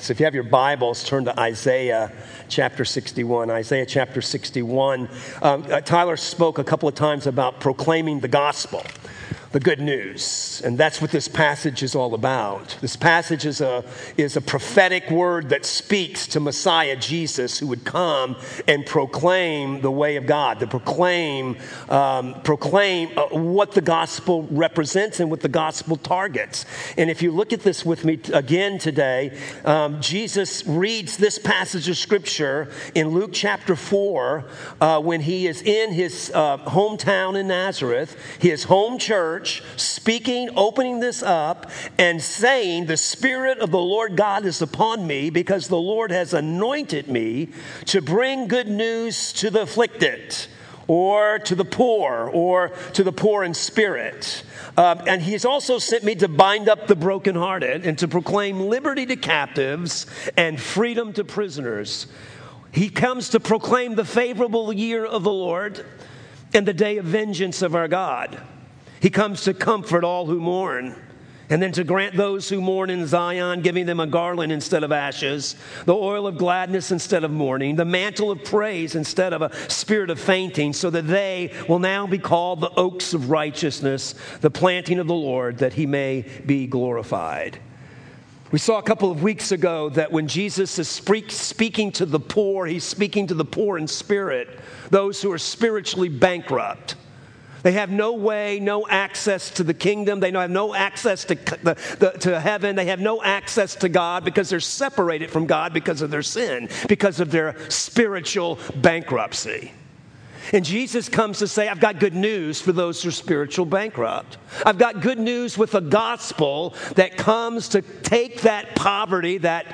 So if you have your Bibles, turn to Isaiah chapter 61. Isaiah chapter 61. Tyler spoke a couple of times about proclaiming the gospel, the good news. And that's what this passage is all about. This passage is a prophetic word that speaks to Messiah Jesus, who would come and proclaim the way of God, to proclaim what the gospel represents and what the gospel targets. And if you look at this with me again today, Jesus reads this passage of scripture in Luke chapter 4 when he is in his hometown in Nazareth, his home church, speaking, opening this up and saying, "The Spirit of the Lord God is upon me, because the Lord has anointed me to bring good news to the afflicted," or to the poor in spirit. And he's also sent me to bind up the brokenhearted and to proclaim liberty to captives and freedom to prisoners. He comes to proclaim the favorable year of the Lord and the day of vengeance of our God. He comes to comfort all who mourn, and then to grant those who mourn in Zion, giving them a garland instead of ashes, the oil of gladness instead of mourning, the mantle of praise instead of a spirit of fainting, so that they will now be called the oaks of righteousness, the planting of the Lord, that he may be glorified. We saw a couple of weeks ago that when Jesus is speaking to the poor, he's speaking to the poor in spirit, those who are spiritually bankrupt. They have no way, no access to the kingdom. They have no access to heaven. They have no access to God because they're separated from God because of their sin, because of their spiritual bankruptcy. And Jesus comes to say, I've got good news for those who are spiritual bankrupt. I've got good news with a gospel that comes to take that poverty, that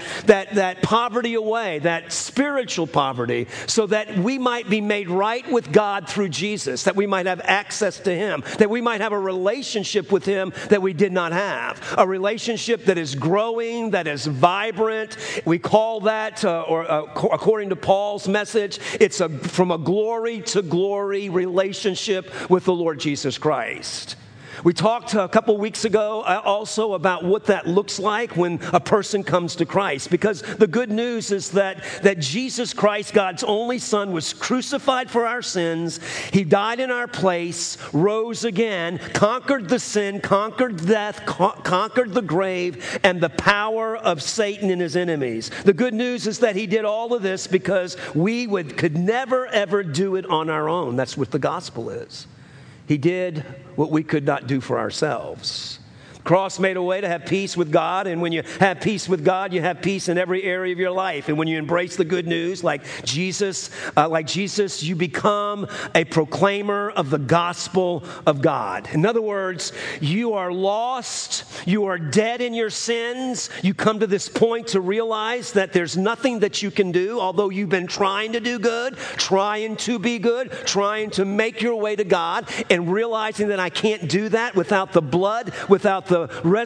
poverty away, that spiritual poverty, so that we might be made right with God through Jesus, that we might have access to him, that we might have a relationship with him that we did not have, a relationship that is growing, that is vibrant. We call that, according to Paul's message, it's from a glory to glory relationship with the Lord Jesus Christ. We talked a couple weeks ago also about what that looks like when a person comes to Christ, because the good news is that Jesus Christ, God's only Son, was crucified for our sins. He died in our place, rose again, conquered the sin, conquered death, conquered the grave, and the power of Satan and his enemies. The good news is that he did all of this because we could never, ever do it on our own. That's what the gospel is. He did what we could not do for ourselves. The cross made a way to have peace with God, and when you have peace with God, you have peace in every area of your life. And when you embrace the good news, like Jesus, you become a proclaimer of the gospel of God. In other words, you are lost, you are dead in your sins. You come to this point to realize that there's nothing that you can do, although you've been trying to do good, trying to be good, trying to make your way to God, and realizing that I can't do that without the blood, without the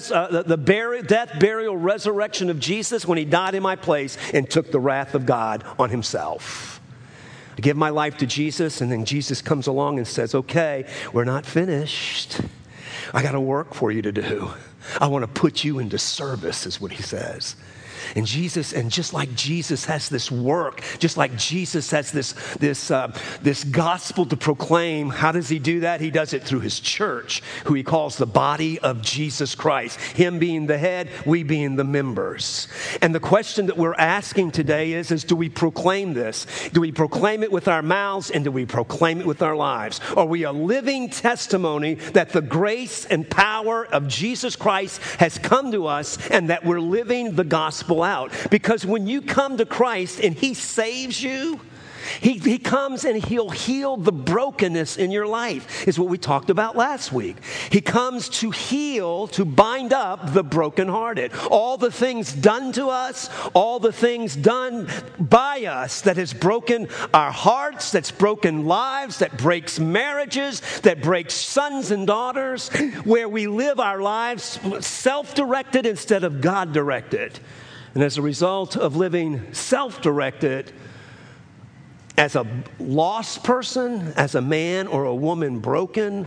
death, burial, resurrection of Jesus when he died in my place and took the wrath of God on himself. I give my life to Jesus, and then Jesus comes along and says, okay, we're not finished. I got a work for you to do. I want to put you into service, is what he says. And just like Jesus has this work, just like Jesus has this gospel to proclaim, how does he do that? He does it through his church, who he calls the body of Jesus Christ. Him being the head, we being the members. And the question that we're asking today is do we proclaim this? Do we proclaim it with our mouths, and do we proclaim it with our lives? Are we a living testimony that the grace and power of Jesus Christ has come to us, and that we're living the gospel out? Because when you come to Christ and he saves you, he comes and he'll heal the brokenness in your life, is what we talked about last week. He comes to heal, to bind up the brokenhearted. All the things done to us, all the things done by us that has broken our hearts, that's broken lives, that breaks marriages, that breaks sons and daughters, where we live our lives self-directed instead of God-directed. And as a result of living self-directed, as a lost person, as a man or a woman broken,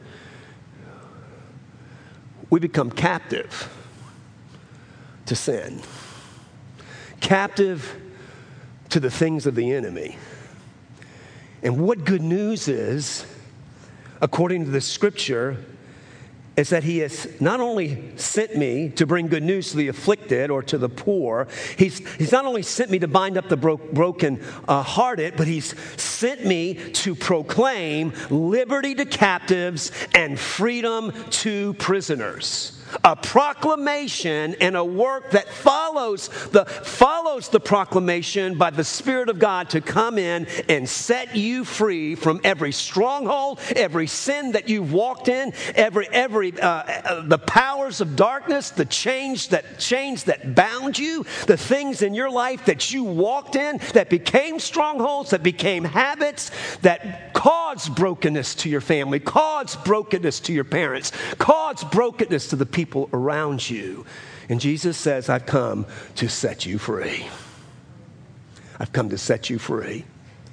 we become captive to sin. captive to the things of the enemy. And what good news is, according to the scripture, is that he has not only sent me to bring good news to the afflicted or to the poor, he's not only sent me to bind up the broken hearted, but he's sent me to proclaim liberty to captives and freedom to prisoners. A proclamation and a work that follows the proclamation by the Spirit of God to come in and set you free from every stronghold, every sin that you've walked in, the powers of darkness, the chains that bound you, the things in your life that you walked in that became strongholds, that became habits, that caused brokenness to your family, caused brokenness to your parents, caused brokenness to the people around you. And Jesus says, I've come to set you free. I've come to set you free.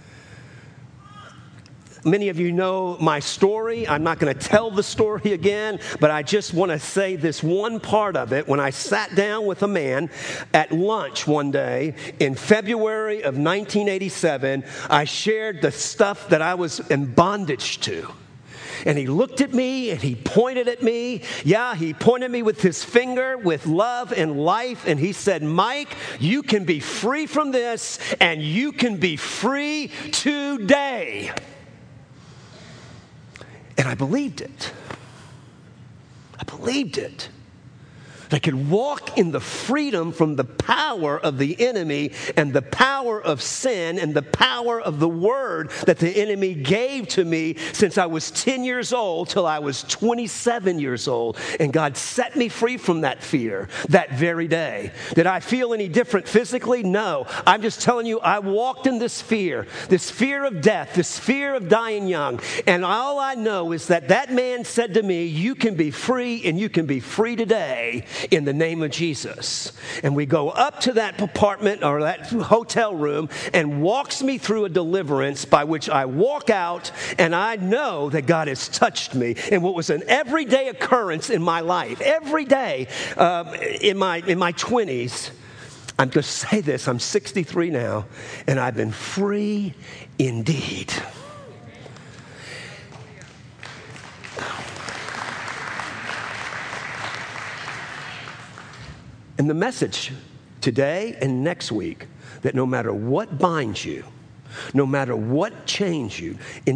Many of you know my story. I'm not going to tell the story again, but I just want to say this one part of it. When I sat down with a man at lunch one day in February of 1987, I shared the stuff that I was in bondage to. And he looked at me and he pointed at me. Yeah, he pointed me with his finger with love and life. And he said, Mike, you can be free from this and you can be free today. And I believed it. I believed it. I could walk in the freedom from the power of the enemy and the power of sin and the power of the word that the enemy gave to me since I was 10 years old till I was 27 years old. And God set me free from that fear that very day. Did I feel any different physically? No. I'm just telling you, I walked in this fear of death, this fear of dying young. And all I know is that man said to me, you can be free and you can be free today in the name of Jesus. And we go up to that apartment or that hotel room and walks me through a deliverance by which I walk out and I know that God has touched me. And what was an everyday occurrence in my life, every day in my 20s, I'm going to say this, I'm 63 now, and I've been free indeed. And the message today and next week, that no matter what binds you, no matter what chains you,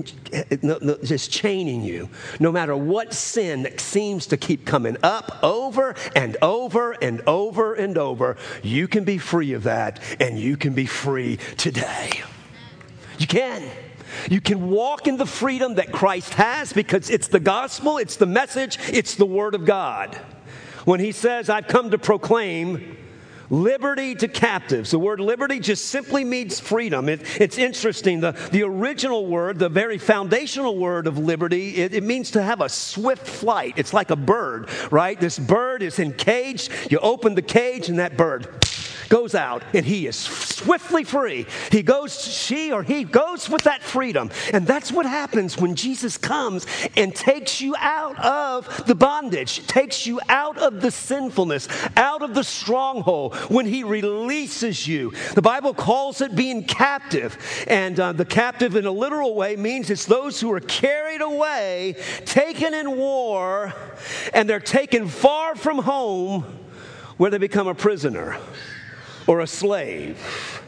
just chaining you, no matter what sin that seems to keep coming up over and over and over and over, you can be free of that and you can be free today. You can. You can walk in the freedom that Christ has because it's the gospel, it's the message, it's the word of God. When he says, I've come to proclaim liberty to captives. The word liberty just simply means freedom. It's interesting. The original word, the very foundational word of liberty, it means to have a swift flight. It's like a bird, right? This bird is encaged. You open the cage and that bird goes out and he is swiftly free. He goes with that freedom. And that's what happens when Jesus comes and takes you out of the bondage, takes you out of the sinfulness, out of the stronghold, when he releases you. The Bible calls it being captive. And the captive in a literal way means it's those who are carried away, taken in war, and they're taken far from home where they become a prisoner or a slave.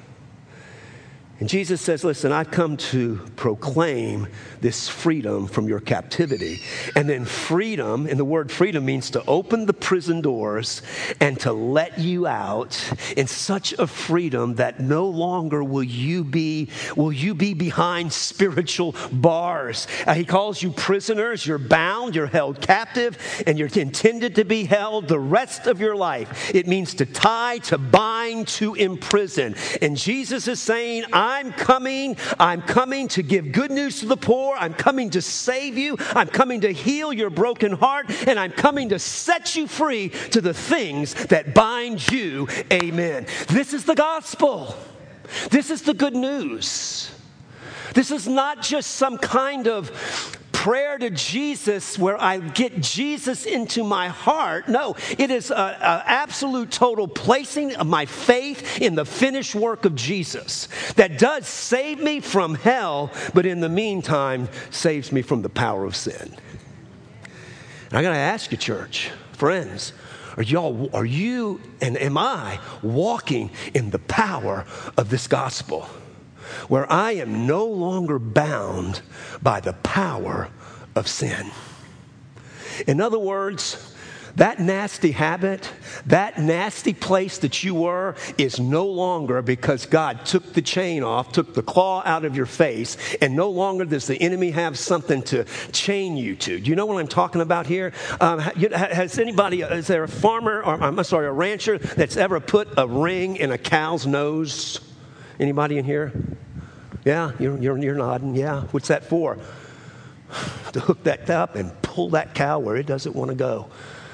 And Jesus says, listen, I've come to proclaim this freedom from your captivity. And then freedom, and the word freedom means to open the prison doors and to let you out in such a freedom that no longer will you be behind spiritual bars. He calls you prisoners. You're bound, you're held captive, and you're intended to be held the rest of your life. It means to tie, to bind, to imprison. And Jesus is saying, I'm coming to give good news to the poor. I'm coming to save you. I'm coming to heal your broken heart. And I'm coming to set you free to the things that bind you. Amen. This is the gospel. This is the good news. This is not just some kind of prayer to Jesus where I get Jesus into my heart. No, it is an absolute total placing of my faith in the finished work of Jesus that does save me from hell, but in the meantime saves me from the power of sin. And I got to ask you, church, friends, are you and am I walking in the power of this gospel where I am no longer bound by the power of sin? In other words, that nasty habit, that nasty place that you were is no longer, because God took the chain off, took the claw out of your face, and no longer does the enemy have something to chain you to. Do you know what I'm talking about here? Has anybody, is there a farmer, or I'm sorry, a rancher that's ever put a ring in a cow's nose? Anybody in here? Yeah, you're nodding. Yeah, what's that for? To hook that up and pull that cow where it doesn't want to go.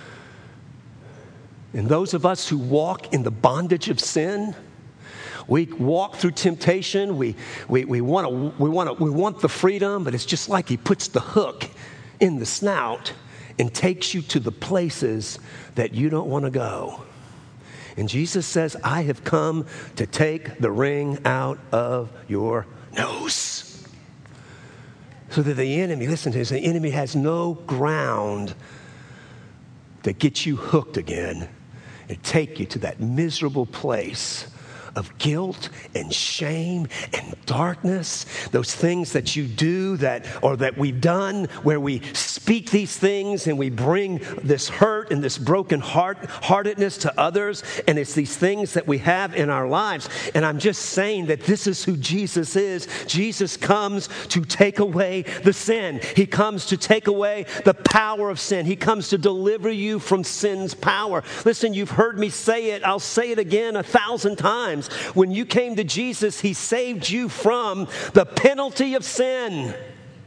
And those of us who walk in the bondage of sin, we walk through temptation. We want the freedom, but it's just like he puts the hook in the snout and takes you to the places that you don't want to go. And Jesus says, I have come to take the ring out of your nose. So that the enemy, listen to this, the enemy has no ground to get you hooked again and take you to that miserable place of guilt and shame and darkness, those things that you do that we've done, where we speak these things and we bring this hurt and this broken heartedness to others, and it's these things that we have in our lives. And I'm just saying that this is who Jesus is. Jesus comes to take away the sin. He comes to take away the power of sin. He comes to deliver you from sin's power. Listen, you've heard me say it. I'll say it again 1,000 times. When you came to Jesus, he saved you from the penalty of sin.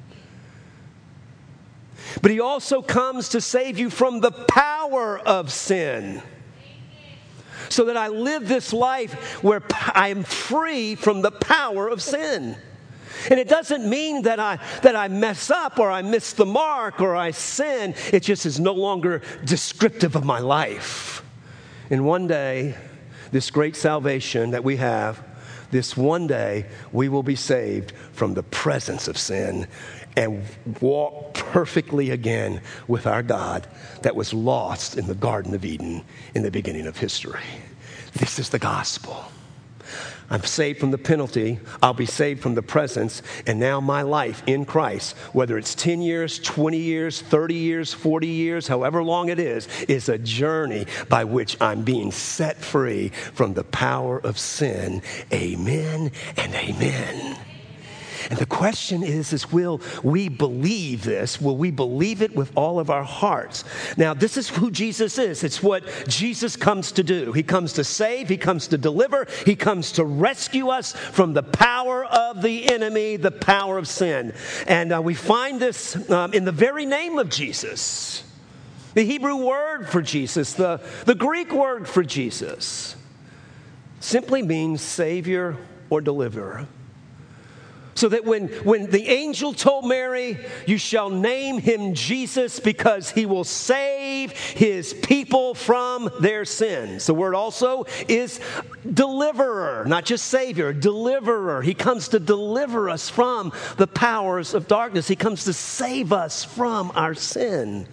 But he also comes to save you from the power of sin. So that I live this life where I am free from the power of sin. And it doesn't mean that I mess up or I miss the mark or I sin. It just is no longer descriptive of my life. And one day, this great salvation that we have, this one day we will be saved from the presence of sin and walk perfectly again with our God that was lost in the Garden of Eden in the beginning of history. This is the gospel. I'm saved from the penalty. I'll be saved from the presence. And now my life in Christ, whether it's 10 years, 20 years, 30 years, 40 years, however long it is a journey by which I'm being set free from the power of sin. Amen and amen. And the question is will we believe this? Will we believe it with all of our hearts? Now, this is who Jesus is. It's what Jesus comes to do. He comes to save. He comes to deliver. He comes to rescue us from the power of the enemy, the power of sin. And we find this in the very name of Jesus. The Hebrew word for Jesus, the Greek word for Jesus, simply means Savior or deliverer. So that when the angel told Mary, you shall name him Jesus because he will save his people from their sins. The word also is deliverer, not just Savior, deliverer. He comes to deliver us from the powers of darkness. He comes to save us from our sin.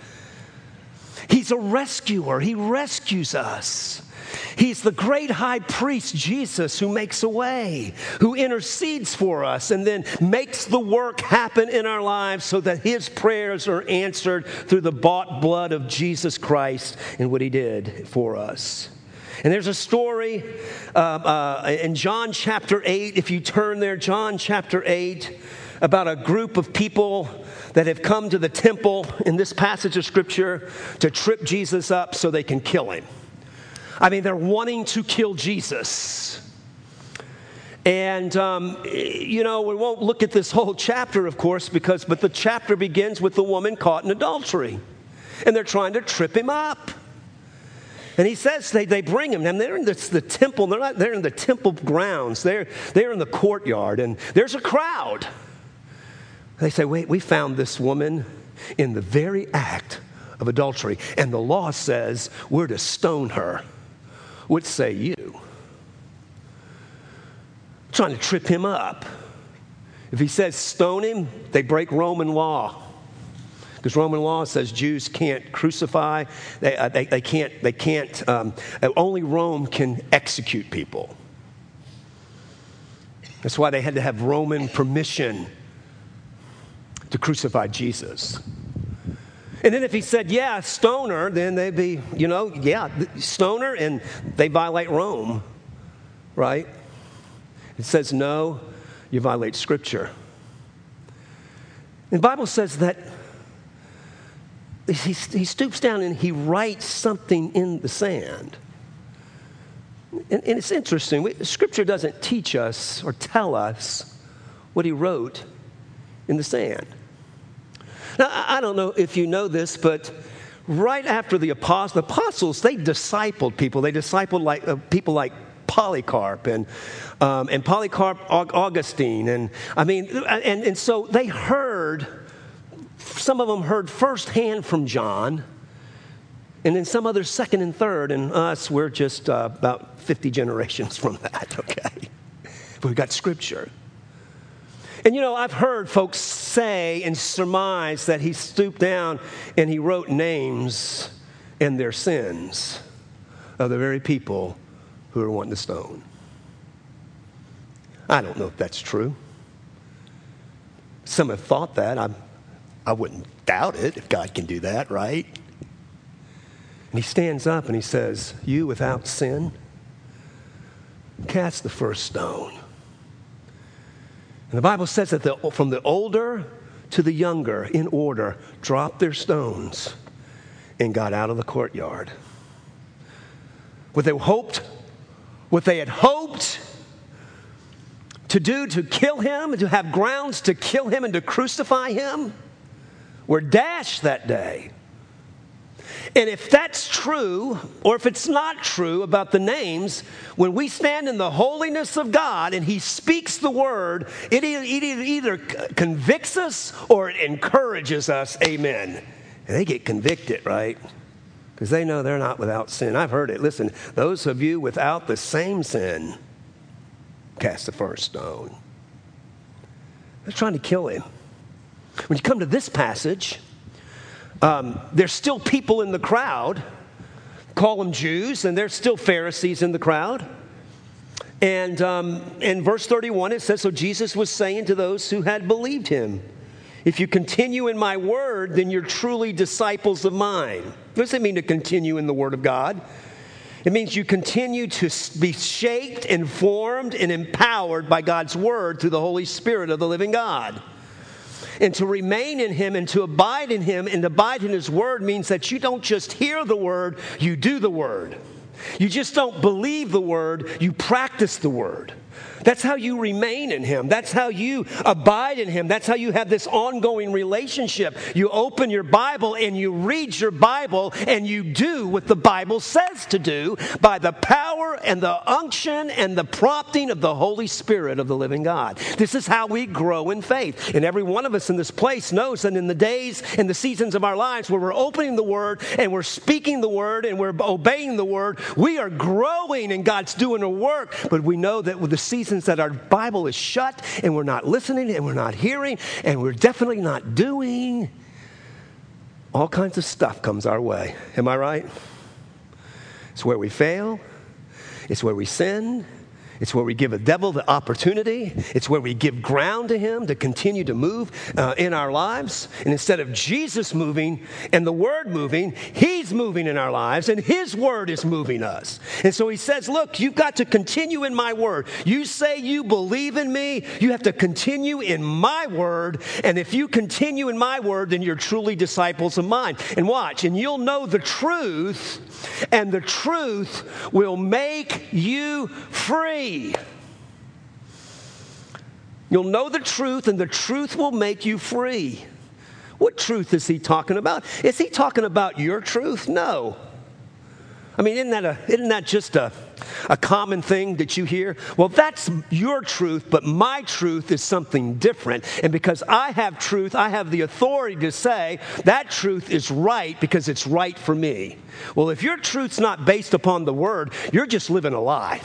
He's a rescuer. He rescues us. He's the great high priest, Jesus, who makes a way, who intercedes for us and then makes the work happen in our lives so that his prayers are answered through the bought blood of Jesus Christ and what he did for us. And there's a story in John chapter 8, if you turn there, John chapter 8, about a group of people that have come to the temple in this passage of Scripture to trip Jesus up so they can kill him. I mean, they're wanting to kill Jesus. And, we won't look at this whole chapter, of course, but the chapter begins with the woman caught in adultery. And they're trying to trip him up. And he says they bring him, and they're in the temple. They're in the temple grounds. They're in the courtyard, and there's a crowd. They say, wait, we found this woman in the very act of adultery, and the law says we're to stone her. What say you? Trying to trip him up. If he says stone him, they break Roman law. Because Roman law says Jews can't crucify. They can't. Only Rome can execute people. That's why they had to have Roman permission to crucify Jesus. And then if he said, yeah, stone her, then they'd be, stone her, and they violate Rome, right? It says, no, you violate Scripture. And the Bible says that he stoops down and he writes something in the sand. And it's interesting. Scripture doesn't teach us or tell us what he wrote in the sand. Now, I don't know if you know this, but right after the apostles, they discipled people. They discipled people like Polycarp and Polycarp Augustine. And so they heard, some of them heard firsthand from John, and then some others second and third, and us, we're just about 50 generations from that, okay? But we've got Scripture. And I've heard folks say and surmise that he stooped down and he wrote names and their sins of the very people who are wanting to stone. I don't know if that's true. Some have thought that. I wouldn't doubt it if God can do that, right? And he stands up and he says, you without sin, cast the first stone. And the Bible says that from the older to the younger, in order, dropped their stones and got out of the courtyard. What they had hoped to do to kill him, to have grounds to kill him and to crucify him, were dashed that day. And if that's true, or if it's not true about the names, when we stand in the holiness of God and he speaks the word, it either convicts us or it encourages us, amen. And they get convicted, right? Because they know they're not without sin. I've heard it. Listen, those of you without the same sin, cast the first stone. They're trying to kill him. When you come to this passage, there's still people in the crowd, call them Jews, and there's still Pharisees in the crowd. And in verse 31, it says, so Jesus was saying to those who had believed him, if you continue in my word, then you're truly disciples of mine. What does it mean to continue in the word of God? It means you continue to be shaped and formed and empowered by God's word through the Holy Spirit of the living God. And to remain in him and to abide in him and abide in his word means that you don't just hear the word, you do the word. You just don't believe the word, you practice the word. That's how you remain in him. That's how you abide in him. That's how you have this ongoing relationship. You open your Bible and you read your Bible and you do what the Bible says to do by the power and the unction and the prompting of the Holy Spirit of the living God. This is how we grow in faith. And every one of us in this place knows that in the days and the seasons of our lives where we're opening the word and we're speaking the word and we're obeying the word, we are growing and God's doing a work. But we know that with the seasons that our Bible is shut and we're not listening and we're not hearing and we're definitely not doing, all kinds of stuff comes our way. Am I right? It's where we fail. It's where we sin. It's where we give the devil the opportunity. It's where we give ground to him to continue to move in our lives. And instead of Jesus moving and the word moving, he's moving in our lives and his word is moving us. And so he says, look, you've got to continue in my word. You say you believe in me, you have to continue in my word. And if you continue in my word, then you're truly disciples of mine. And watch, and you'll know the truth, and the truth will make you free. You'll know the truth, and the truth will make you free. What truth is he talking about? Is he talking about your truth? No. I mean, isn't that just a common thing that you hear? Well, that's your truth, but my truth is something different. And because I have truth, I have the authority to say that truth is right because it's right for me. Well, if your truth's not based upon the Word, you're just living a lie.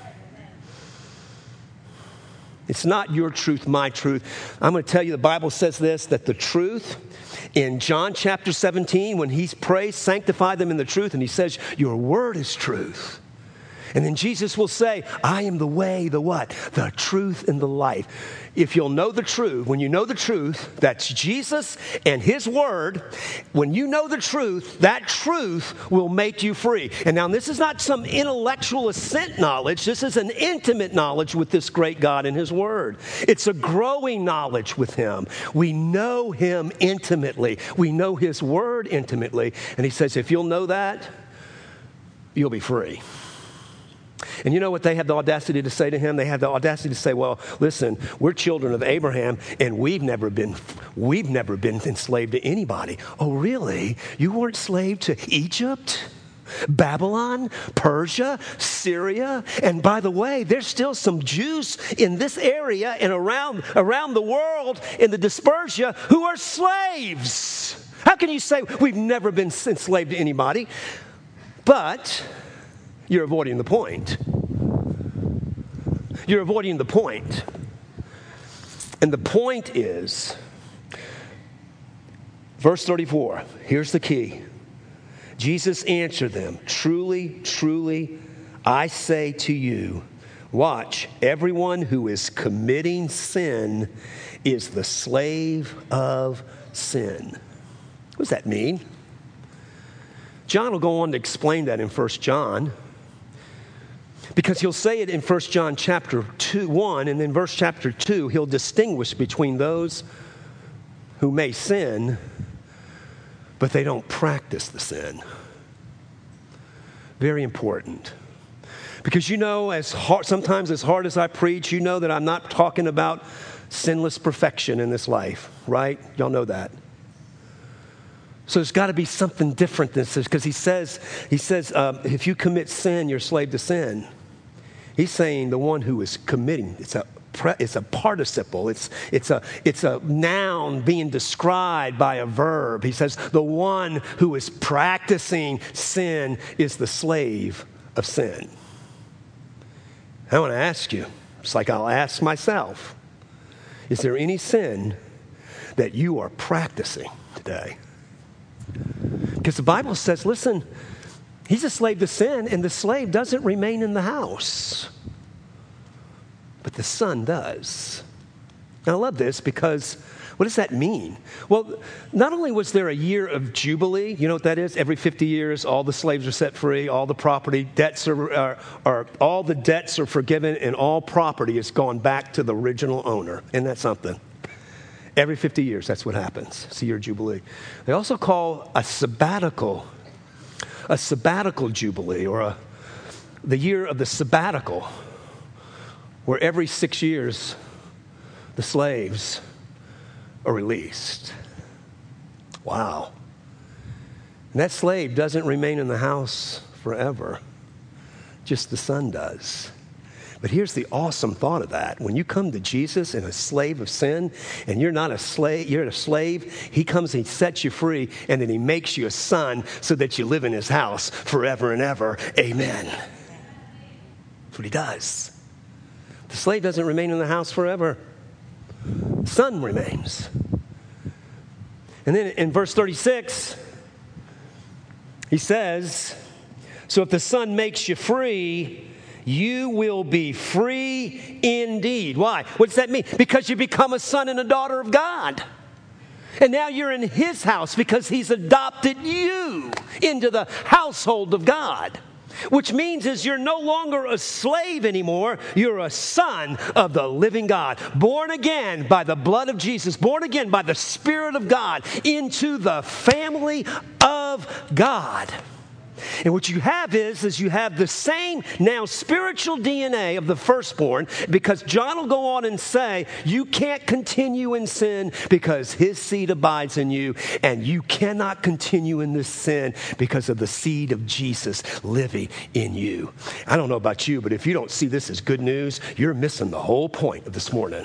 It's not your truth, my truth. I'm going to tell you, the Bible says this, that the truth in John chapter 17, when he prays, sanctify them in the truth, and he says, your word is truth. And then Jesus will say, I am the way, the what? The truth and the life. If you'll know the truth, when you know the truth, that's Jesus and his word. When you know the truth, that truth will make you free. And now this is not some intellectual assent knowledge. This is an intimate knowledge with this great God and his word. It's a growing knowledge with him. We know him intimately. We know his word intimately. And he says, if you'll know that, you'll be free. And you know what they have the audacity to say to him? They have the audacity to say, well, listen, we're children of Abraham, and we've never been enslaved to anybody. Oh, really? You weren't enslaved to Egypt, Babylon, Persia, Syria? And by the way, there's still some Jews in this area and around the world in the dispersia who are slaves. How can you say we've never been enslaved to anybody? But you're avoiding the point. You're avoiding the point. And the point is, verse 34, here's the key. Jesus answered them, truly, truly, I say to you, watch, everyone who is committing sin is the slave of sin. What does that mean? John will go on to explain that in 1 John. Because he'll say it in 1 John chapter 1, and then verse chapter 2, he'll distinguish between those who may sin, but they don't practice the sin. Very important. Because you know, sometimes as hard as I preach, you know that I'm not talking about sinless perfection in this life, right? Y'all know that. So there's got to be something different than this, because he says, if you commit sin, you're a slave to sin. He's saying the one who is committing, it's a participle. It's a noun being described by a verb. He says the one who is practicing sin is the slave of sin. I want to ask you, just like I'll ask myself, is there any sin that you are practicing today? Because the Bible says, listen, he's a slave to sin, and the slave doesn't remain in the house. But the son does. Now, I love this because what does that mean? Well, not only was there a year of Jubilee, you know what that is? Every 50 years, all the slaves are set free, all the property debts all the debts are forgiven, and all property is gone back to the original owner. Isn't that something? Every 50 years, that's what happens. It's a year of Jubilee. They also call a sabbatical Jubilee, or the year of the sabbatical, where every 6 years the slaves are released. Wow. And that slave doesn't remain in the house forever. Just the son does. But here's the awesome thought of that. When you come to Jesus and a slave of sin, and you're not a slave, you're a slave, he comes and he sets you free, and then he makes you a son so that you live in his house forever and ever. Amen. That's what he does. The slave doesn't remain in the house forever. The son remains. And then in verse 36, he says, so if the son makes you free, you will be free indeed. Why? What does that mean? Because you become a son and a daughter of God. And now you're in his house because he's adopted you into the household of God. Which means is you're no longer a slave anymore. You're a son of the living God. Born again by the blood of Jesus. Born again by the Spirit of God into the family of God. And what you have is you have the same now spiritual DNA of the firstborn, because John will go on and say, you can't continue in sin because his seed abides in you, and you cannot continue in this sin because of the seed of Jesus living in you. I don't know about you, but if you don't see this as good news, you're missing the whole point of this morning.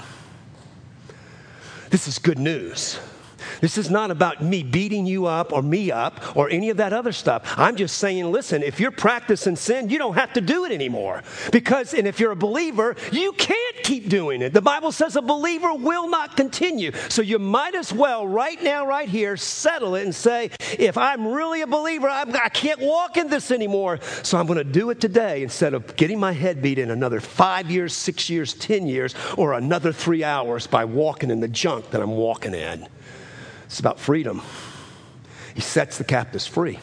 This is good news. This is not about me beating you up or me up or any of that other stuff. I'm just saying, listen, if you're practicing sin, you don't have to do it anymore. And if you're a believer, you can't keep doing it. The Bible says a believer will not continue. So you might as well right now, right here, settle it and say, if I'm really a believer, I can't walk in this anymore. So I'm going to do it today instead of getting my head beat in another 5 years, 6 years, 10 years, or another 3 hours by walking in the junk that I'm walking in. It's about freedom. He sets the captives free,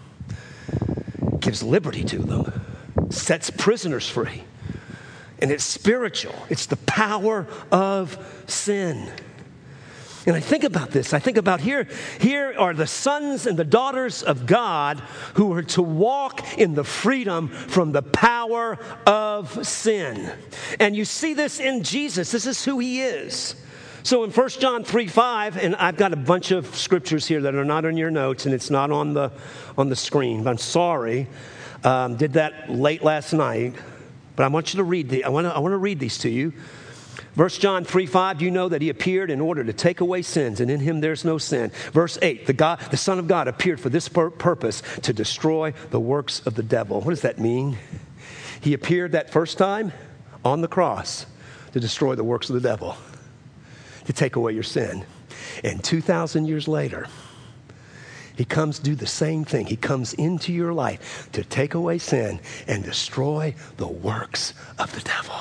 gives liberty to them, sets prisoners free. And it's spiritual. It's the power of sin. And I think about this. I think about here are the sons and the daughters of God who are to walk in the freedom from the power of sin. And you see this in Jesus. This is who he is. So in 1 John 3:5, and I've got a bunch of scriptures here that are not on your notes, and it's not on the screen. I'm sorry. Did that late last night. But I want you to read I want to read these to you. 1 John 3:5, you know that he appeared in order to take away sins, and in him there's no sin. Verse 8, the Son of God appeared for this purpose, to destroy the works of the devil. What does that mean? He appeared that first time on the cross to destroy the works of the devil, to take away your sin. And 2,000 years later, he comes to do the same thing. He comes into your life to take away sin and destroy the works of the devil.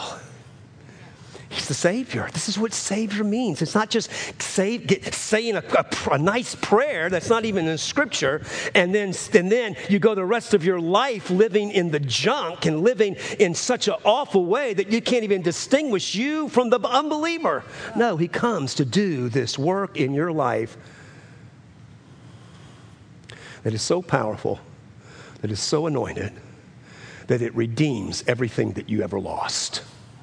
He's the Savior. This is what Savior means. It's not just saying a nice prayer that's not even in Scripture, and then you go the rest of your life living in the junk and living in such an awful way that you can't even distinguish you from the unbeliever. No, he comes to do this work in your life that is so powerful, that is so anointed, that it redeems everything that you ever lost.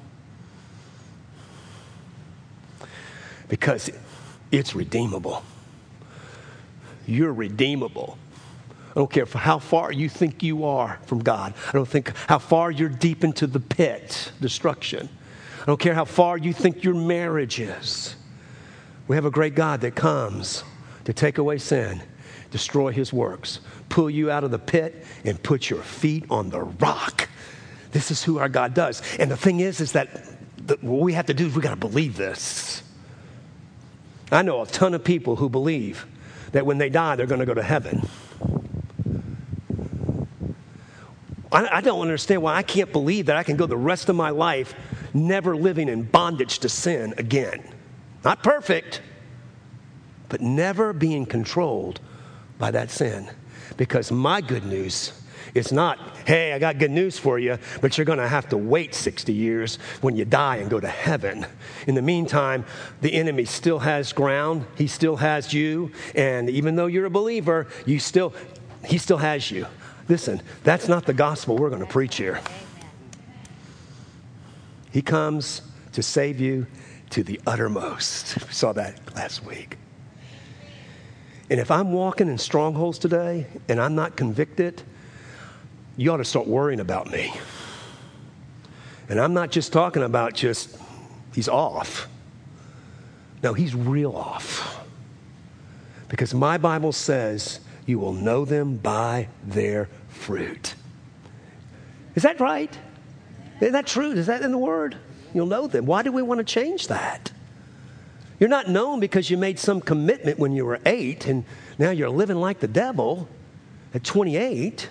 Because it's redeemable. You're redeemable. I don't care how far you think you are from God. I don't think how far you're deep into the pit, destruction. I don't care how far you think your marriage is. We have a great God that comes to take away sin, destroy his works, pull you out of the pit, and put your feet on the rock. This is who our God does. And the thing is that what we have to do is we got to believe this. I know a ton of people who believe that when they die, they're going to go to heaven. I don't understand why I can't believe that I can go the rest of my life never living in bondage to sin again. Not perfect, but never being controlled by that sin. Because my good news is not, hey, I got good news for you, but you're going to have to wait 60 years when you die and go to heaven. In the meantime, the enemy still has ground. He still has you. And even though you're a believer, he still has you. Listen, that's not the gospel we're going to preach here. He comes to save you to the uttermost. We saw that last week. And if I'm walking in strongholds today and I'm not convicted, you ought to start worrying about me. And I'm not just talking about he's off. No, he's real off. Because my Bible says you will know them by their fruit. Is that right? Is that true? Is that in the Word? You'll know them. Why do we want to change that? You're not known because you made some commitment when you were 8 and now you're living like the devil at 28.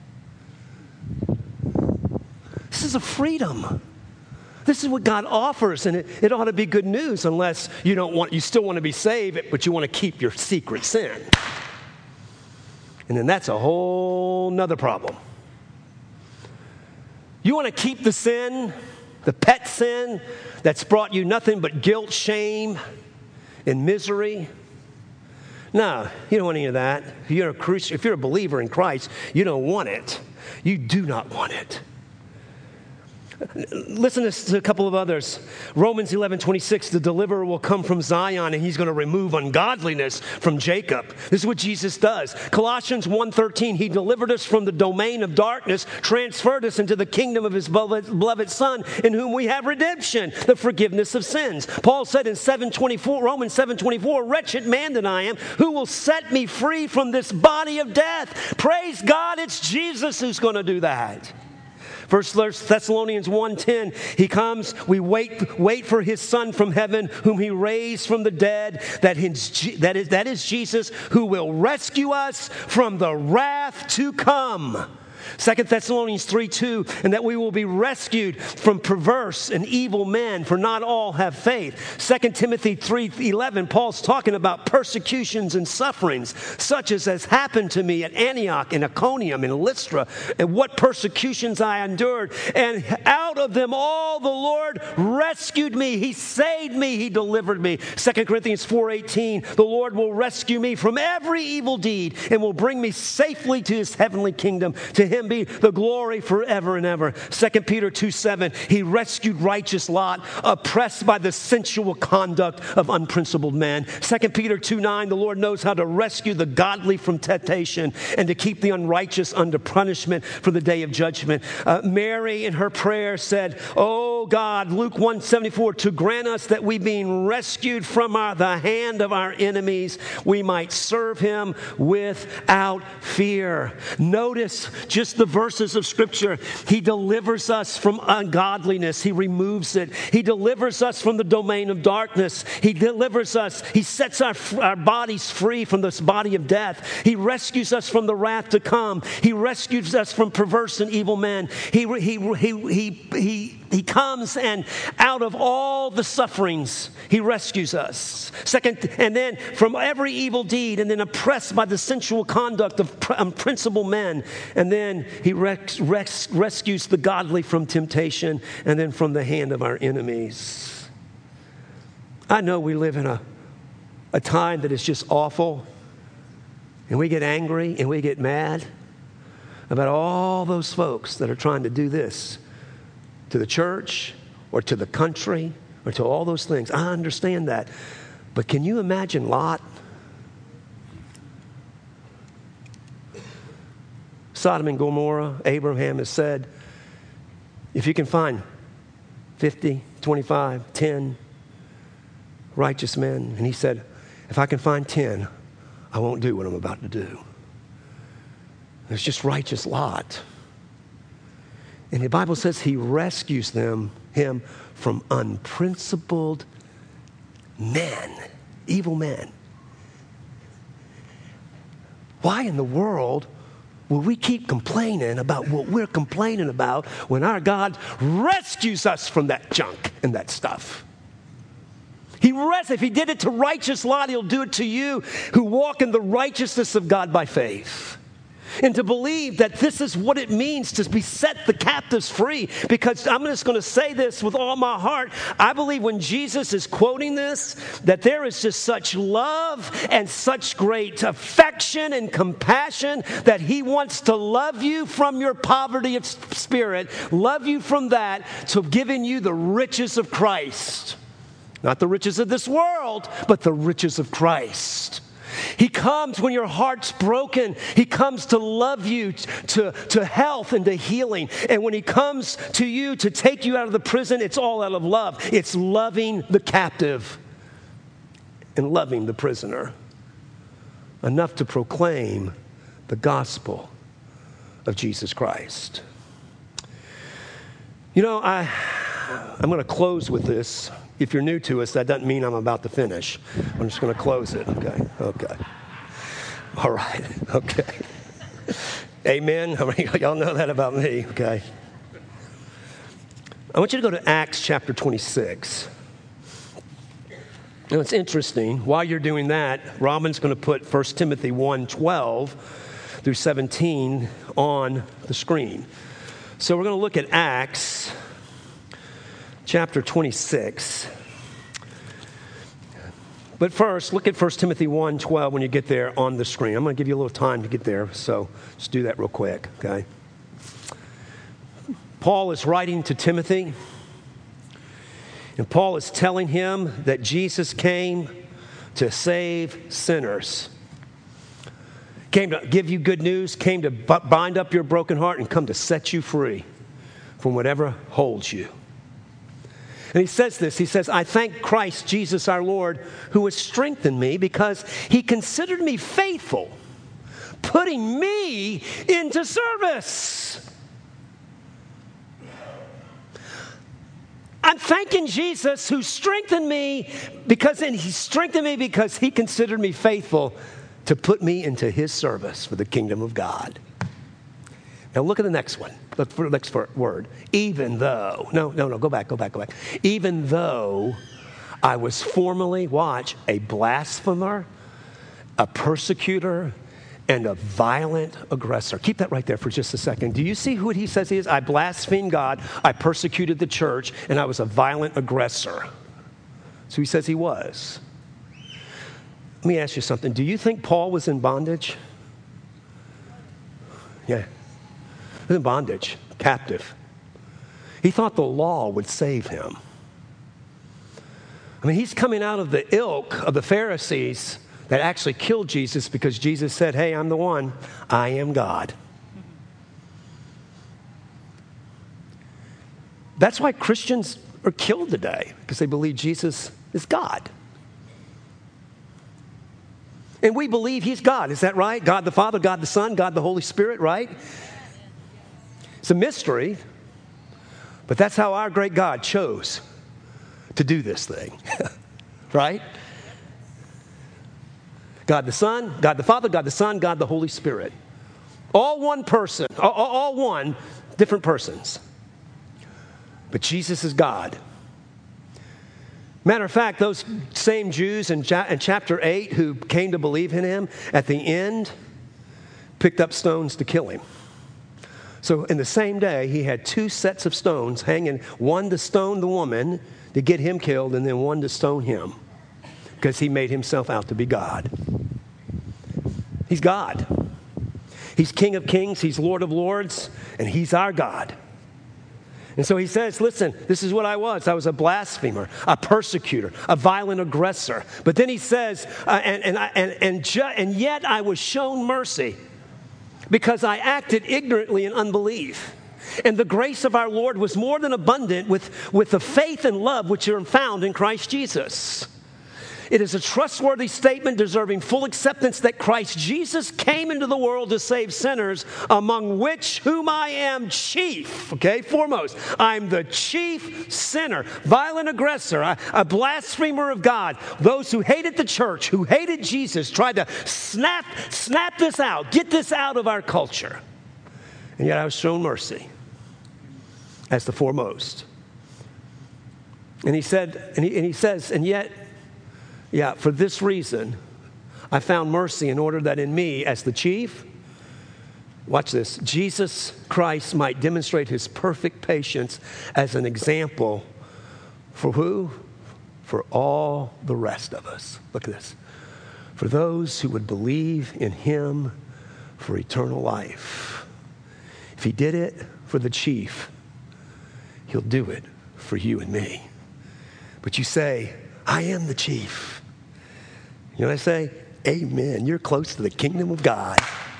This is a freedom. This is what God offers, and it ought to be good news unless you still want to be saved, but you want to keep your secret sin. And then that's a whole nother problem. You want to keep the sin, the pet sin that's brought you nothing but guilt, shame, and misery. No, you don't want any of that. If you're a believer in Christ, you don't want it. You do not want it. Listen to a couple of others. Romans 11:26, the deliverer will come from Zion and he's going to remove ungodliness from Jacob. This is what Jesus does. Colossians 1:13, he delivered us from the domain of darkness, transferred us into the kingdom of his beloved Son, in whom we have redemption, the forgiveness of sins. Paul said in Romans 7:24, wretched man that I am, who will set me free from this body of death? Praise God, it's Jesus who's going to do that. 1 Thessalonians 1:10, he comes, we wait for his Son from heaven, whom he raised from the dead, that is Jesus, who will rescue us from the wrath to come. 2 Thessalonians 3:2, and that we will be rescued from perverse and evil men, for not all have faith. 2 Timothy 3:11, Paul's talking about persecutions and sufferings, such as has happened to me at Antioch and Iconium and Lystra, and what persecutions I endured. And out of them all the Lord rescued me. He saved me. He delivered me. 2 Corinthians 4:18, the Lord will rescue me from every evil deed and will bring me safely to his heavenly kingdom. To him be the glory forever and ever. 2 Peter 2:7, he rescued righteous Lot, oppressed by the sensual conduct of unprincipled men. 2 Peter 2:9, the Lord knows how to rescue the godly from temptation and to keep the unrighteous under punishment for the day of judgment. Mary in her prayer said, oh God, Luke 1:74, to grant us that we being rescued from the hand of our enemies, we might serve him without fear. Notice just the verses of Scripture. He delivers us from ungodliness. He removes it. He delivers us from the domain of darkness. He delivers us. He sets our bodies free from this body of death. He rescues us from the wrath to come. He rescues us from perverse and evil men. He comes, and out of all the sufferings, he rescues us. Second, and then from every evil deed, and then oppressed by the sensual conduct of unprincipled men. And then he rescues the godly from temptation, and then from the hand of our enemies. I know we live in a time that is just awful, and we get angry and we get mad about all those folks that are trying to do this to the church or to the country or to all those things. I understand that. But can you imagine Lot? Sodom and Gomorrah, Abraham has said, if you can find 50, 25, 10 righteous men, and he said, if I can find 10, I won't do what I'm about to do. There's just righteous Lot. And the Bible says he rescues him from unprincipled men, evil men. Why in the world will we keep complaining about what we're complaining about when our God rescues us from that junk and that stuff? If he did it to righteous Lot, he'll do it to you who walk in the righteousness of God by faith. And to believe that this is what it means to be set the captives free. Because I'm just going to say this with all my heart. I believe when Jesus is quoting this, that there is just such love and such great affection and compassion that he wants to love you from your poverty of spirit, love you from that, to giving you the riches of Christ. Not the riches of this world, but the riches of Christ. He comes when your heart's broken. He comes to love you to health and to healing. And when he comes to you to take you out of the prison, it's all out of love. It's loving the captive and loving the prisoner. Enough to proclaim the gospel of Jesus Christ. You know, I'm going to close with this. If you're new to us, that doesn't mean I'm about to finish. I'm just going to close it. Okay. All right. Okay. Amen. Y'all know that about me. Okay. I want you to go to Acts chapter 26. Now, it's interesting. While you're doing that, Robin's going to put 1 Timothy 1:12 through 17 on the screen. So we're going to look at Acts chapter 26. But first, look at 1 Timothy 1:12 when you get there on the screen. I'm going to give you a little time to get there, so just do that real quick, okay? Paul is writing to Timothy, and Paul is telling him that Jesus came to save sinners. Came to give you good news, came to bind up your broken heart, and come to set you free from whatever holds you. And he says this, he says, I thank Christ Jesus our Lord, who has strengthened me because he considered me faithful, putting me into service. I'm thanking Jesus who strengthened me because he considered me faithful to put me into his service for the kingdom of God. Now look at the next one. Look for the next word. Even though, no, go back. Even though I was formerly, watch, a blasphemer, a persecutor, and a violent aggressor. Keep that right there for just a second. Do you see who he says he is? I blasphemed God, I persecuted the church, and I was a violent aggressor. So he says he was. Let me ask you something. Do you think Paul was in bondage? Yeah. He was in bondage, captive. He thought the law would save him. I mean, he's coming out of the ilk of the Pharisees that actually killed Jesus because Jesus said, hey, I'm the one. I am God. That's why Christians are killed today, because they believe Jesus is God. And we believe he's God. Is that right? God the Father, God the Son, God the Holy Spirit, right? It's a mystery, but that's how our great God chose to do this thing, right? God the Son, God the Father, God the Son, God the Holy Spirit. All one person, all one, different persons. But Jesus is God. Matter of fact, those same Jews in chapter 8 who came to believe in him, at the end, picked up stones to kill him. So in the same day, he had two sets of stones hanging, one to stone the woman to get him killed, and then one to stone him, because he made himself out to be God. He's God. He's King of Kings, he's Lord of Lords, and he's our God. And so he says, listen, this is what I was. I was a blasphemer, a persecutor, a violent aggressor. But then he says, and yet I was shown mercy because I acted ignorantly in unbelief. And the grace of our Lord was more than abundant with the faith and love which are found in Christ Jesus. It is a trustworthy statement deserving full acceptance that Christ Jesus came into the world to save sinners, among which whom I am chief. Okay, foremost, I'm the chief sinner, violent aggressor, a blasphemer of God. Those who hated the church, who hated Jesus, tried to snap this out, get this out of our culture. And yet I was shown mercy as the foremost. And he said, and he says, and yet, yeah, for this reason, I found mercy in order that in me, as the chief, watch this, Jesus Christ might demonstrate his perfect patience as an example for who? For all the rest of us. Look at this. For those who would believe in him for eternal life. If he did it for the chief, he'll do it for you and me. But you say, I am the chief. You know what I say? Amen. You're close to the kingdom of God.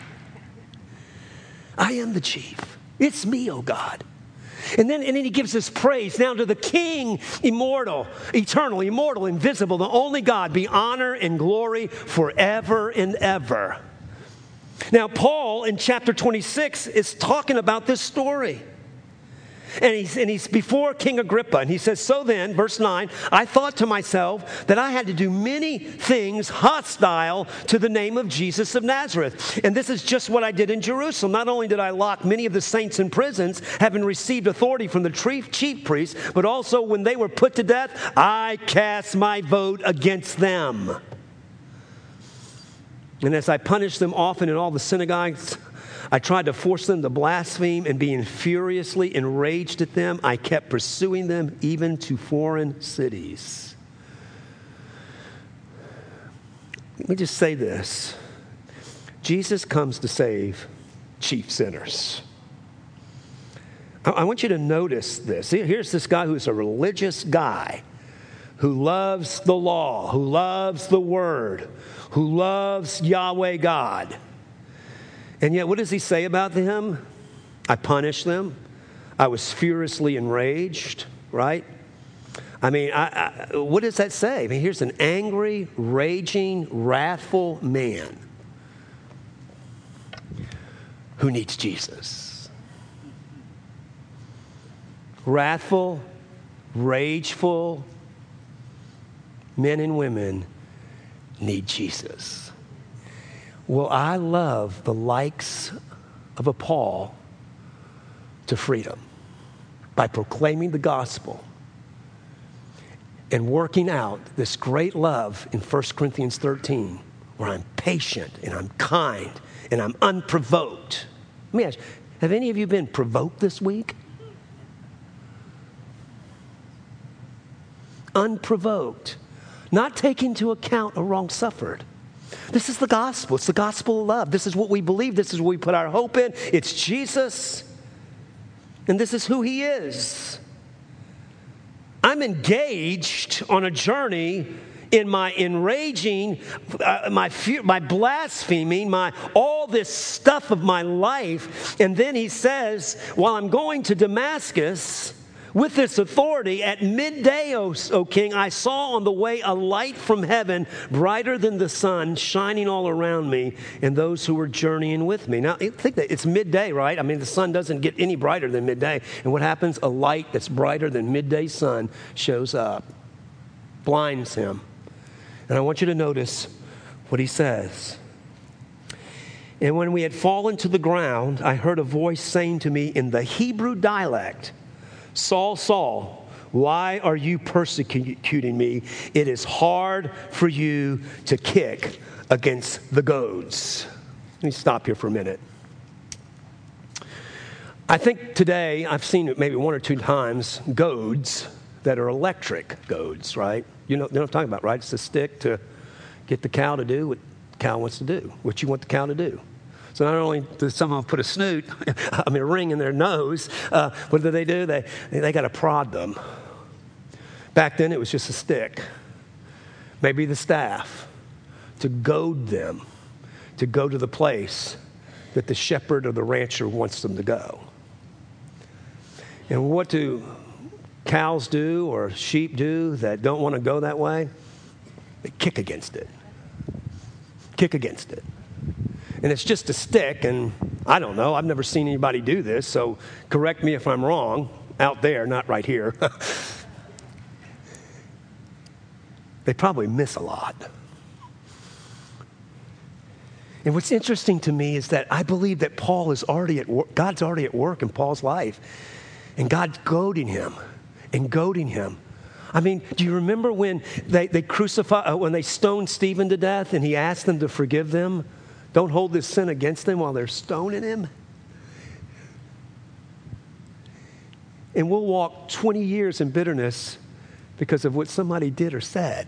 I am the chief. It's me, oh God. And then he gives this praise now to the King, immortal, eternal, immortal, invisible, the only God, be honor and glory forever and ever. Now, Paul in chapter 26 is talking about this story. And he's before King Agrippa, and he says, so then, verse 9, I thought to myself that I had to do many things hostile to the name of Jesus of Nazareth. And this is just what I did in Jerusalem. Not only did I lock many of the saints in prisons, having received authority from the chief priests, but also when they were put to death, I cast my vote against them. And as I punished them often in all the synagogues, I tried to force them to blaspheme, and being furiously enraged at them, I kept pursuing them even to foreign cities. Let me just say this. Jesus comes to save chief sinners. I want you to notice this. Here's this guy who's a religious guy who loves the law, who loves the word, who loves Yahweh God. And yet, what does he say about him? I punished them. I was furiously enraged, right? I mean, what does that say? I mean, here's an angry, raging, wrathful man who needs Jesus. Wrathful, rageful men and women need Jesus. Well, I love the likes of a Paul to freedom by proclaiming the gospel and working out this great love in 1 Corinthians 13, where I'm patient and I'm kind and I'm unprovoked. Let me ask you, have any of you been provoked this week? Unprovoked. Not taking into account a wrong suffered. This is the gospel. It's the gospel of love. This is what we believe. This is what we put our hope in. It's Jesus. And this is who he is. I'm engaged on a journey in my enraging, my blaspheming, all this stuff of my life. And then he says, while I'm going to Damascus with this authority, at midday, O king, I saw on the way a light from heaven, brighter than the sun, shining all around me and those who were journeying with me. Now, think that it's midday, right? I mean, the sun doesn't get any brighter than midday. And what happens? A light that's brighter than midday sun shows up, blinds him. And I want you to notice what he says. And when we had fallen to the ground, I heard a voice saying to me in the Hebrew dialect, Saul, Saul, why are you persecuting me? It is hard for you to kick against the goads. Let me stop here for a minute. I think today, I've seen it maybe one or two times, goads that are electric goads, right? You know what I'm talking about, right? It's a stick to get the cow to do what the cow wants to do, what you want the cow to do. So not only does someone put a ring in their nose, what do? They got to prod them. Back then, it was just a stick, maybe the staff, to goad them to go to the place that the shepherd or the rancher wants them to go. And what do cows do or sheep do that don't want to go that way? They kick against it. Kick against it. And it's just a stick, and I don't know. I've never seen anybody do this, so correct me if I'm wrong. Out there, not right here. They probably miss a lot. And what's interesting to me is that I believe that Paul is already at work. God's already at work in Paul's life. And God's goading him and goading him. I mean, do you remember when when they stoned Stephen to death and he asked them to forgive them? Don't hold this sin against them while they're stoning him. And we'll walk 20 years in bitterness because of what somebody did or said.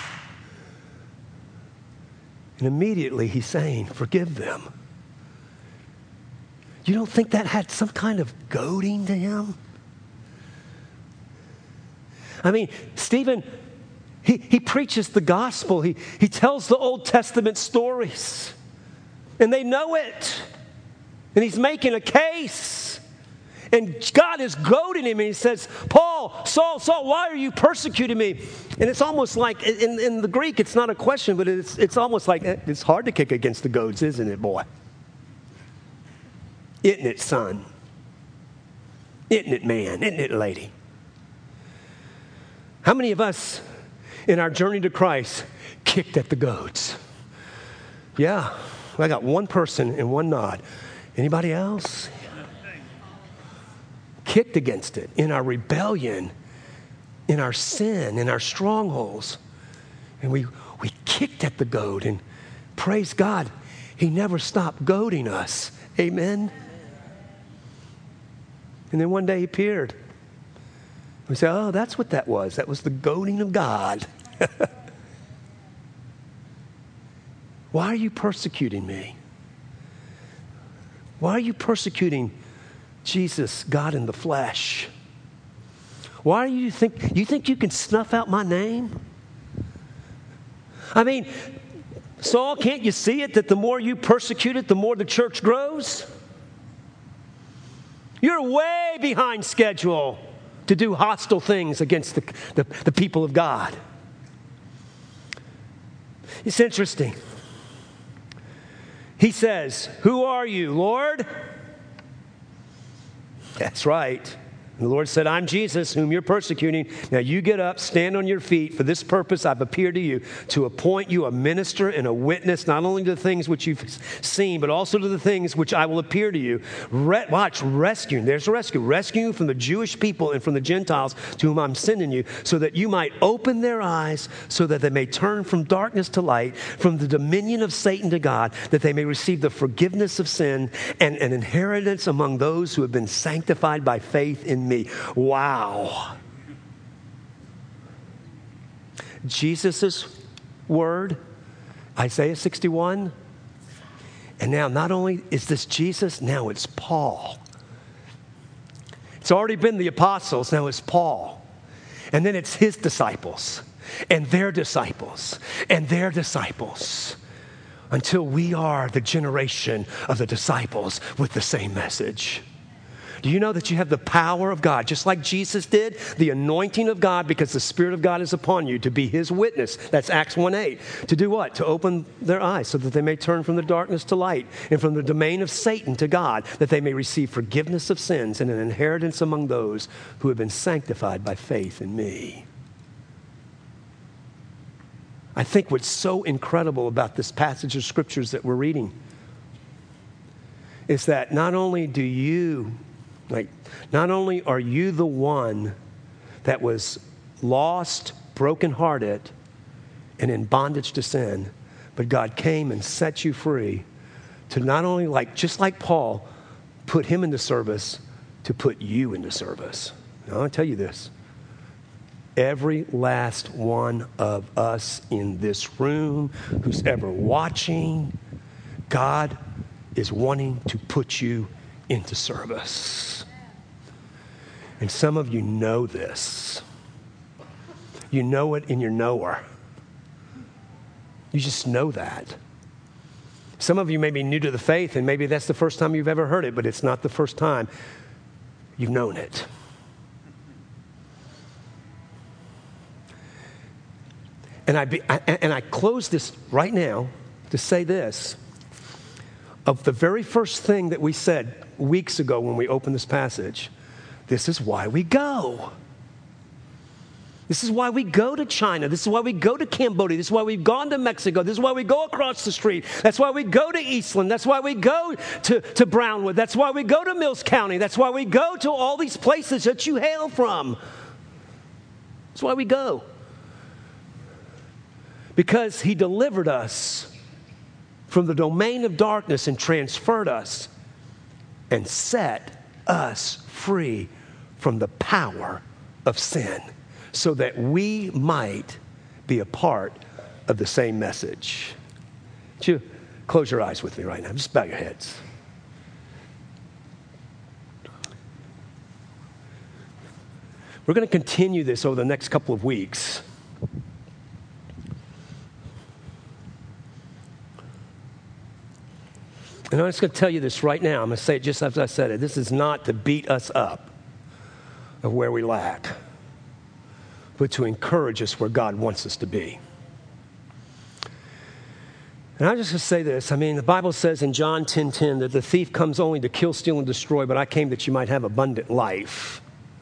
And immediately he's saying, forgive them. You don't think that had some kind of goading to him? I mean, Stephen, he preaches the gospel. He tells the Old Testament stories. And they know it. And he's making a case. And God is goading him. And he says, Paul, Saul, Saul, why are you persecuting me? And it's almost like, in the Greek, it's not a question, but it's almost like, it's hard to kick against the goads, isn't it, boy? Isn't it, son? Isn't it, man? Isn't it, lady? How many of us in our journey to Christ kicked at the goads? Yeah. I got one person and one nod. Anybody else? Kicked against it in our rebellion, in our sin, in our strongholds. And we kicked at the goad. And praise God, he never stopped goading us. Amen? And then one day he appeared. We say, oh, that's what that was. That was the goading of God. Why are you persecuting me? Why are you persecuting Jesus, God in the flesh? Why do you think you can snuff out my name? I mean, Saul, can't you see it that the more you persecute it, the more the church grows? You're way behind schedule to do hostile things against the people of God. It's interesting. He says, "Who are you, Lord?" That's right. And the Lord said, "I'm Jesus, whom you're persecuting. Now you get up, stand on your feet. For this purpose I've appeared to you, to appoint you a minister and a witness, not only to the things which you've seen, but also to the things which I will appear to you." Watch, rescuing. There's a rescue. Rescuing from the Jewish people and from the Gentiles to whom I'm sending you, so that you might open their eyes, so that they may turn from darkness to light, from the dominion of Satan to God, that they may receive the forgiveness of sin and an inheritance among those who have been sanctified by faith in me. Wow. Jesus' word, Isaiah 61. And now not only is this Jesus, now it's Paul. It's already been the apostles, now it's Paul. And then it's his disciples and their disciples and their disciples, until we are the generation of the disciples with the same message. Do you know that you have the power of God, just like Jesus did, the anointing of God, because the Spirit of God is upon you to be his witness? That's Acts 1:8. To do what? To open their eyes so that they may turn from the darkness to light and from the domain of Satan to God, that they may receive forgiveness of sins and an inheritance among those who have been sanctified by faith in me. I think what's so incredible about this passage of scriptures that we're reading is that not only are you the one that was lost, brokenhearted, and in bondage to sin, but God came and set you free to not only, just like Paul, put him into service, to put you into service. Now, I'll tell you this. Every last one of us in this room, who's ever watching, God is wanting to put you into service. And some of you know this. You know it in your knower. You just know that. Some of you may be new to the faith, and maybe that's the first time you've ever heard it, but it's not the first time you've known it. And I close this right now to say this. Of the very first thing that we said weeks ago when we opened this passage, this is why we go. This is why we go to China. This is why we go to Cambodia. This is why we've gone to Mexico. This is why we go across the street. That's why we go to Eastland. That's why we go to Brownwood. That's why we go to Mills County. That's why we go to all these places that you hail from. That's why we go. Because he delivered us from the domain of darkness and transferred us and set us free from the power of sin, so that we might be a part of the same message. Would you close your eyes with me right now? Just bow your heads. We're going to continue this over the next couple of weeks. And I'm just going to tell you this right now. I'm going to say it just as I said it. This is not to beat us up of where we lack, but to encourage us where God wants us to be. And I'm just going to say this. I mean, the Bible says in John 10:10 that the thief comes only to kill, steal, and destroy, but I came that you might have abundant life.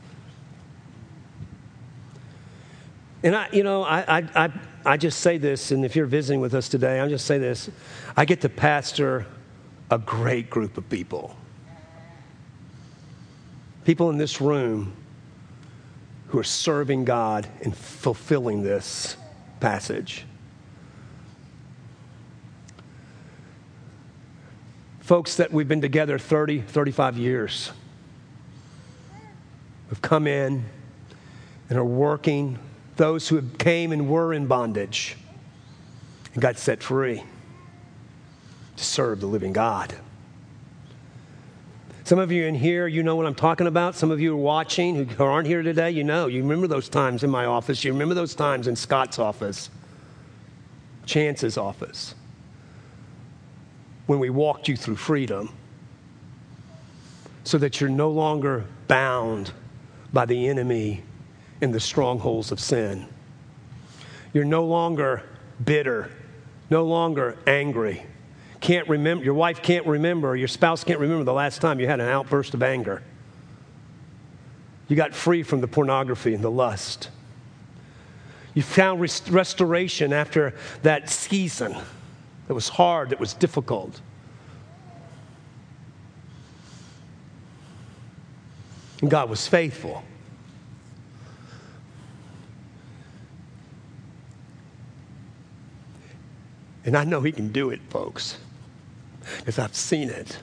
And I just say this, and if you're visiting with us today, I'll just say this. I get to pastor a great group of people. People in this room who are serving God and fulfilling this passage. Folks that we've been together 30, 35 years. Have come in and are working. Those who came and were in bondage and got set free. to serve the living God. Some of you in here, you know what I'm talking about. Some of you are watching who aren't here today, you know. You remember those times in my office. You remember those times in Scott's office, Chance's office, when we walked you through freedom so that you're no longer bound by the enemy in the strongholds of sin. You're no longer bitter, no longer angry. Can't remember, your wife can't remember, or your spouse can't remember the last time you had an outburst of anger. You got free from the pornography and the lust. You found restoration after that season that was hard, that was difficult. And God was faithful. And I know He can do it, folks, because I've seen it.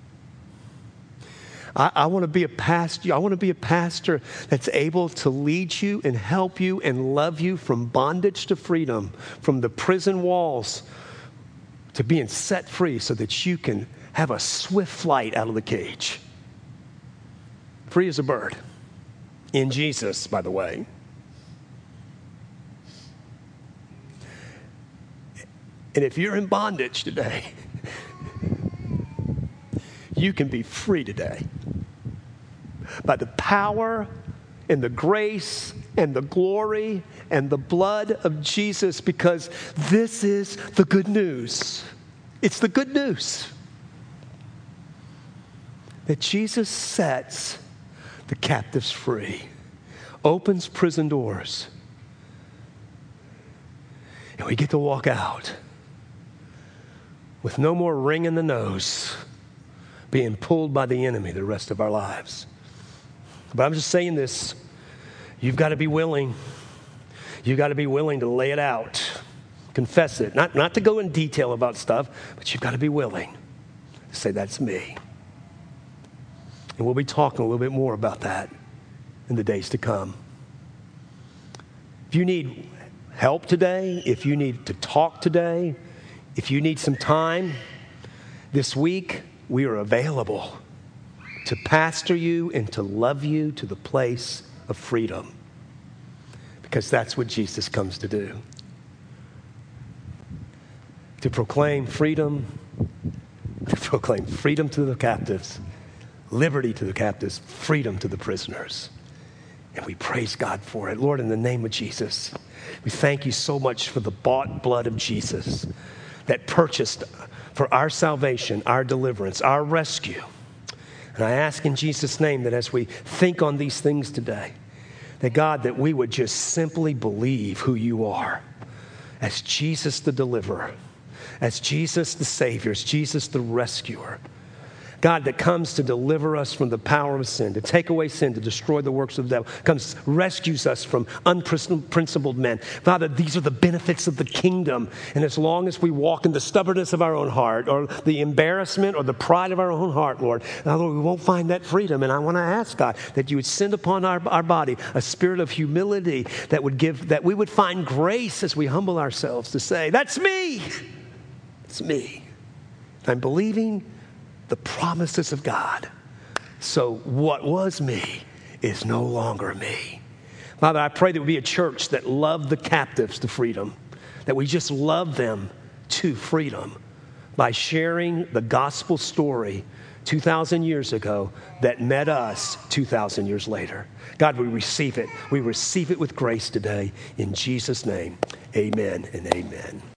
I want to be a pastor. I want to be a pastor that's able to lead you and help you and love you from bondage to freedom, from the prison walls to being set free so that you can have a swift flight out of the cage. Free as a bird. In Jesus, by the way. And if you're in bondage today, you can be free today by the power and the grace and the glory and the blood of Jesus, because this is the good news. It's the good news that Jesus sets the captives free, opens prison doors, and we get to walk out with no more ring in the nose, being pulled by the enemy the rest of our lives. But I'm just saying this, you've got to be willing. You've got to be willing to lay it out, confess it. Not to go in detail about stuff, but you've got to be willing to say, that's me. And we'll be talking a little bit more about that in the days to come. If you need help today, if you need to talk today, if you need some time this week, we are available to pastor you and to love you to the place of freedom, because that's what Jesus comes to do. To proclaim freedom to the captives, liberty to the captives, freedom to the prisoners. And we praise God for it. Lord, in the name of Jesus, we thank you so much for the bought blood of Jesus that purchased for our salvation, our deliverance, our rescue. And I ask in Jesus' name that as we think on these things today, that God, that we would just simply believe who you are as Jesus the deliverer, as Jesus the Savior, as Jesus the rescuer. God, that comes to deliver us from the power of sin, to take away sin, to destroy the works of the devil, rescues us from unprincipled men. Father, these are the benefits of the kingdom. And as long as we walk in the stubbornness of our own heart, or the embarrassment or the pride of our own heart, Lord, we won't find that freedom. And I want to ask, God, that you would send upon our body a spirit of humility that we would find grace as we humble ourselves to say, that's me. It's me. I'm believing the promises of God. So what was me is no longer me. Father, I pray that we be a church that loved the captives to freedom, that we just love them to freedom by sharing the gospel story 2,000 years ago that met us 2,000 years later. God, we receive it. We receive it with grace today. In Jesus' name, amen and amen.